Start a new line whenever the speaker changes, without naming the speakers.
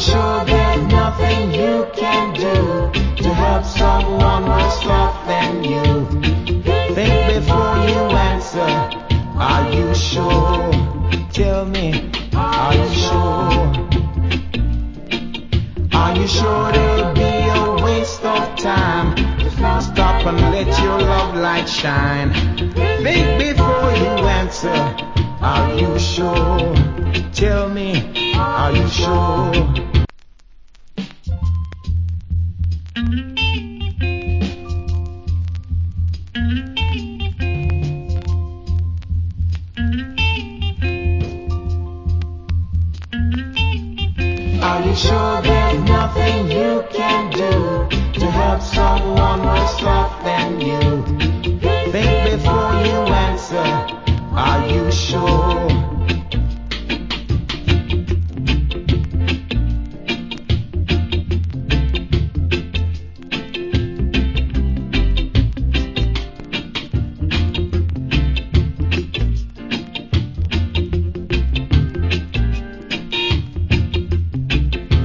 sure there's nothing you can do to help someone worse off than you? Think before you answer. Are you sure? Tell me, are you sure? Are you sure it'll be a waste of time if you stop and let your love light shine? Think before you answer. Are you sure? Tell me, are you sure? Are you sure